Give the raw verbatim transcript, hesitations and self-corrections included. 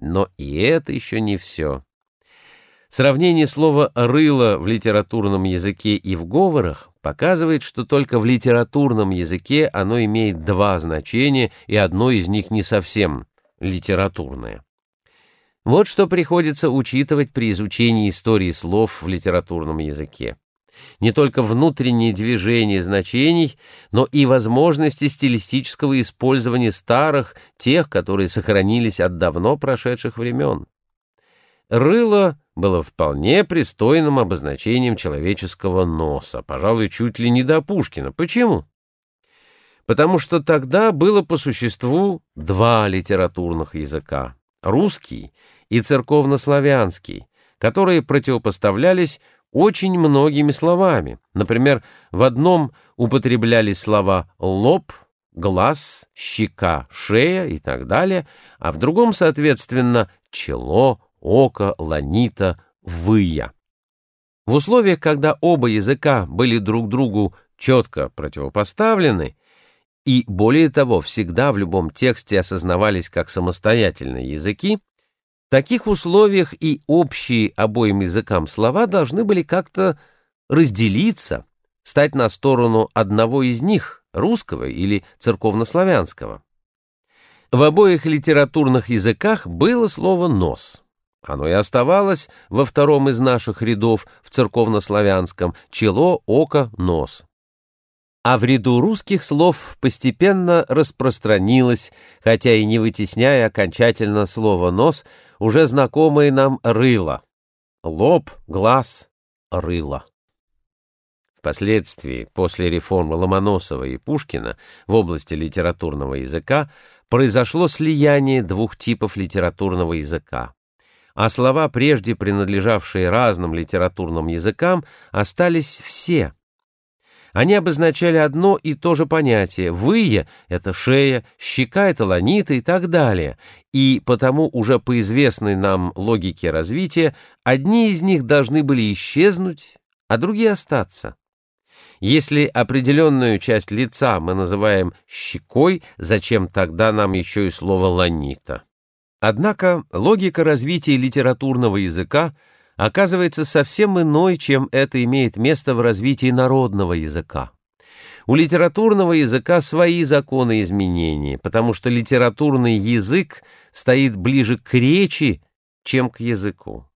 Но и это еще не все. Сравнение слова «рыло» в литературном языке и в говорах показывает, что только в литературном языке оно имеет два значения, и одно из них не совсем литературное. Вот что приходится учитывать при изучении истории слов в литературном языке. Не только внутреннее движение значений, но и возможности стилистического использования старых, тех, которые сохранились от давно прошедших времен. «Рыло» было вполне пристойным обозначением человеческого носа, пожалуй, чуть ли не до Пушкина. Почему? Потому что тогда было по существу два литературных языка — русский и церковнославянский, которые противопоставлялись очень многими словами. Например, в одном употреблялись слова «лоб», «глаз», «щека», «шея» и так далее, а в другом, соответственно, «чело», «око», «ланита», «выя». В условиях, когда оба языка были друг другу четко противопоставлены, и, более того, всегда в любом тексте осознавались как самостоятельные языки, в таких условиях и общие обоим языкам слова должны были как-то разделиться, стать на сторону одного из них, русского или церковнославянского. В обоих литературных языках было слово «нос». Оно и оставалось во втором из наших рядов в церковнославянском — чело, око, нос. А в ряду русских слов постепенно распространилось, хотя и не вытесняя окончательно слово «нос», уже знакомое нам «рыло». Лоб, глаз, рыло. Впоследствии, после реформы Ломоносова и Пушкина в области литературного языка, произошло слияние двух типов литературного языка, а слова, прежде принадлежавшие разным литературным языкам, остались все. Они обозначали одно и то же понятие. «Выя» — это шея, «щека» — это ланита и так далее. И потому уже по известной нам логике развития одни из них должны были исчезнуть, а другие остаться. Если определенную часть лица мы называем щекой, зачем тогда нам еще и слово «ланита»? Однако логика развития литературного языка оказывается совсем иной, чем это имеет место в развитии народного языка. У литературного языка свои законы изменения, потому что литературный язык стоит ближе к речи, чем к языку.